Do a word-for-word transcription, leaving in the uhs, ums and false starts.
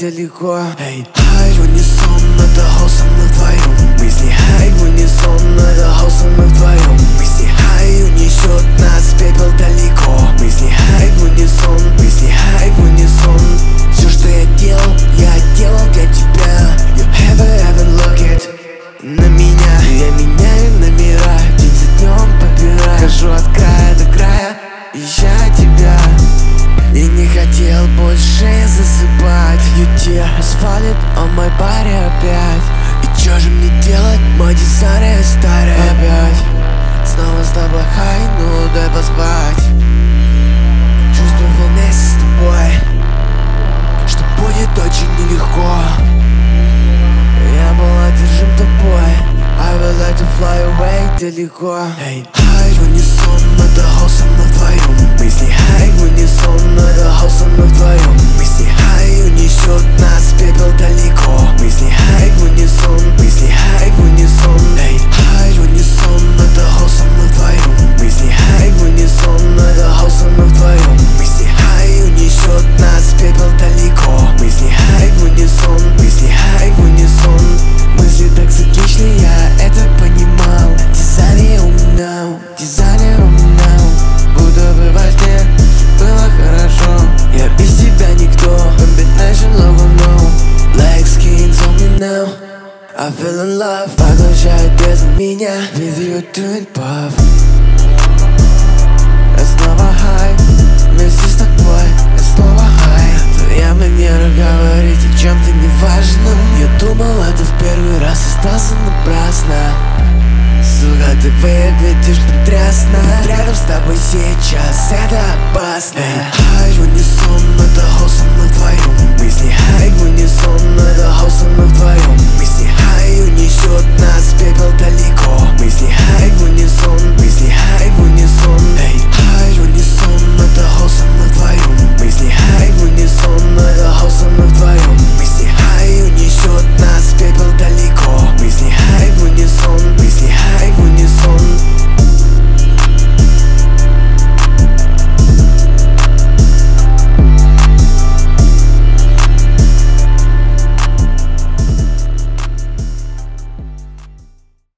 далеко. Эй, хай в унисон, это гол со мной вдвоем. Мысли хай в унисон, это гол со мной вдвоем. Мысли хай унесет нас в пепел далеко. Мысли хай в унисон, мысли хай в унисон. Все, что я делал, я делал для тебя. You ever ever look it на меня. Я меняю номера, день за днем побираю. Хожу от края до края, ища тебя. И не хотел больше засыпать. Юте асфальт, on my body опять. И чё же мне делать, мой дизайнер старый опять. Снова с тобой хай, ну дай поспать. Чувствовал вместе с тобой, что будет очень нелегко. Я был одержим тобой, I would like to fly away далеко. Эй, хай в унисон, это гол со мной вдвоем. Мысли хай в унисон, это гол со мной вдвоем. Мысли хай унесет нас в пепел далеко. Мысли хай в унисон, мысли хай в унисон. Эй, хай в унисон, это гол со мной вдвоем. Мысли хай в унисон, это гол со мной вдвоем. Мысли хай унесет нас в пепел далеко. Мысли хай в унисон, мысли хай в унисон. Мысли так цикличны, я это понимал. Дизайнер умнал, дизайнер умнал. Будто бы во сне было хорошо. Я без тебя никто. Combination logo no. Like skins on me now. I feel in love. Поглощает без меня. With you doing puff. Я снова хай. Вместе с тобой я снова хай. Твоя манера говорить о чем-то неважном. Я думал, это в первый раз, остался напрасно. Сука, ты выглядишь потрясно. Рядом с тобой сейчас это опасно. Хай в унисон, это гол со мной вдвоем.